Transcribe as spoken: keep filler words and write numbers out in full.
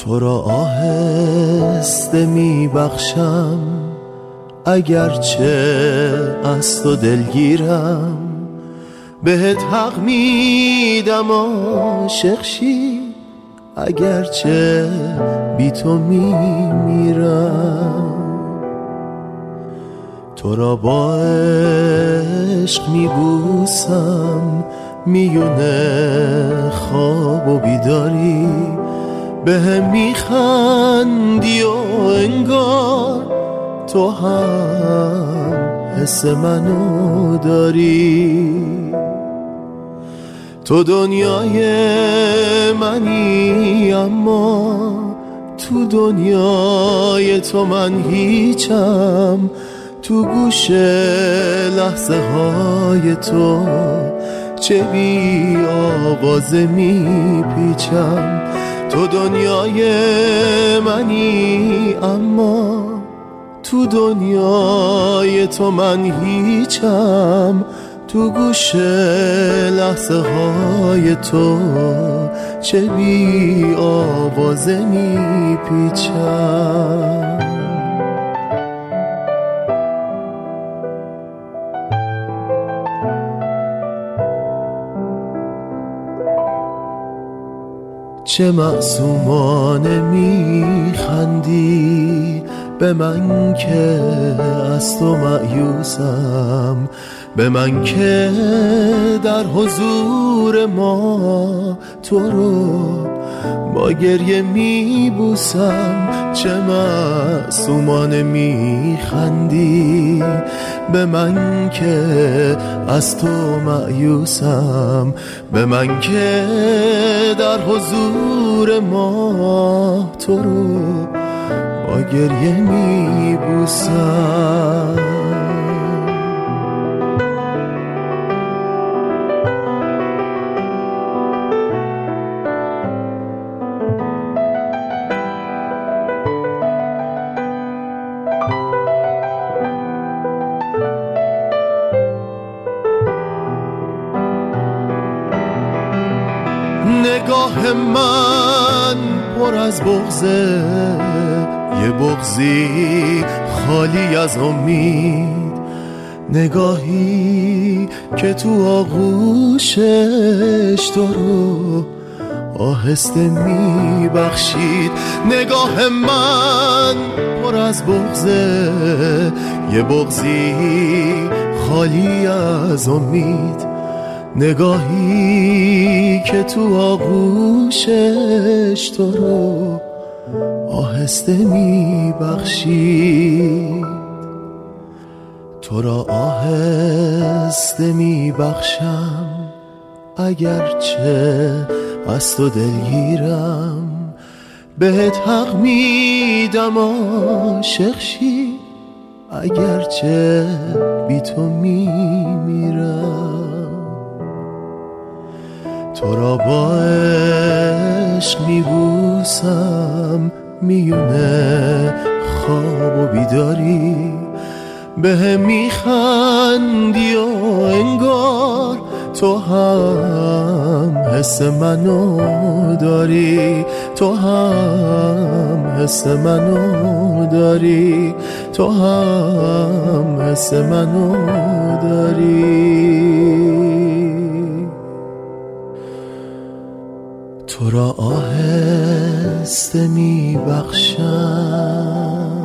تو را آهسته می بخشم، اگرچه از تو دلگیرم. بهت حق میدم عاشق شی، اگرچه بی تو می میرم. تو را با عشق می بوسم، میونه خواب و بیداری. به هم میخندی و انگار تو هم حس منو داری. تو دنیای منی اما تو دنیای تو من هیچم. تو گوش لحظه های تو چه بی آوازه می پیچم. تو دنیای منی اما تو دنیای تو من هیچم. تو گوش لحظه های تو چه بی آوازه می پیچم. چه معصومانه میخندی به من که از تو مایوسم. به من که در حضور ما تو رو با گریه میبوسم. چه معصومانه میخندی به من که از تو مایوسم. به من که در حضور ما تو رو با گریه میبوسم. نگاه من پر از بغضه، یه بغضی خالی از امید. نگاهی که تو آغوشش تو رو آهسته می بخشید. نگاه من پر از بغضه، یه بغضی خالی از امید. نگاهی که تو آغوشش تو رو آهسته می بخشید. تو را آهسته می بخشم، اگرچه از تو دلگیرم. بهت حق میدم عاشق شی، اگرچه بی تو می میرم. تو را با عشق میبوسم، میونه خواب و بیداری. به هم میخندی و انگار تو هم حس منو داری. تو هم حس منو داری. تو هم حس منو داری. تو را آهسته می بخشم.